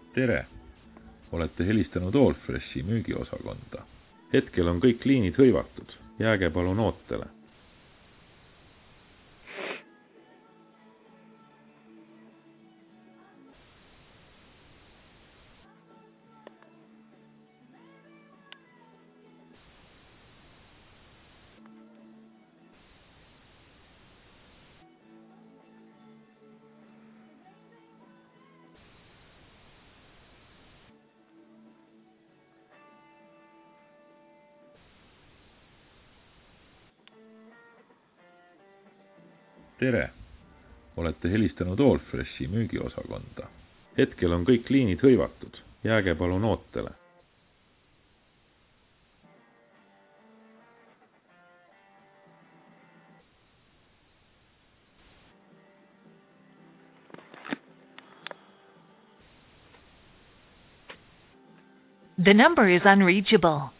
tere! Olete helistanud Allfreshi müügiosakonda. Hetkel on kõik liinid hõivatud. Jääge palun ootele. Tere! Olete helistanud Allfreshi müügiosakonda. Hetkel on kõik liinid hõivatud. Jääge palun ootele. The number is unreachable.